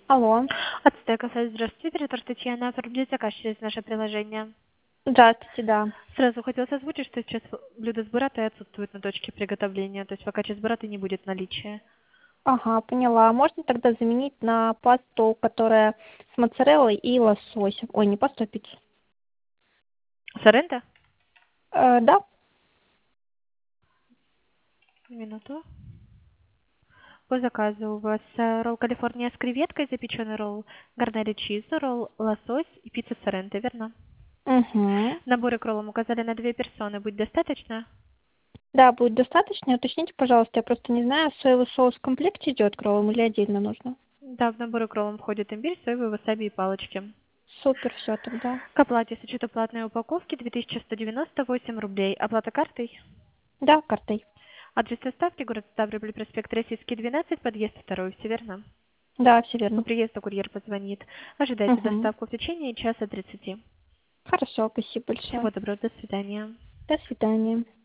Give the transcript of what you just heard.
Алло. Ацтека, сайт, здравствуйте, оператор Татьяна, оформить заказ через наше приложение. Здравствуйте, да. Сразу хотелось озвучить, что сейчас блюдо с буратой отсутствует на точке приготовления, то есть пока часть бураты не будет в наличии. Ага, поняла. Можно тогда заменить на пасту, которая с моцареллой и лососем? Ой, не пасту, а пиццу. Соренто? Да. Минуту. По заказу у вас ролл Калифорния с креветкой, запеченный ролл гарнери чиз, ролл лосось и пицца Соренто, верно? Угу. Наборы к роллам указали на 2 персоны, будет достаточно? Да, будет достаточно. Уточните, пожалуйста, я просто не знаю, соевый соус в комплекте идет к роллам или отдельно нужно? Да, в наборы к роллам входит имбирь, соевый, васаби и палочки. Супер, все тогда. К оплате с учетом платной упаковки 2198 рублей. Оплата картой? Да, картой. Адрес доставки город Ставрополь, проспект Российский, 12, подъезд 2, все верно? Да, все По верно. приезду курьер позвонит. Ожидайте Угу. доставку в течение часа 30. Хорошо, спасибо Всего большое. доброго, до свидания. До свидания.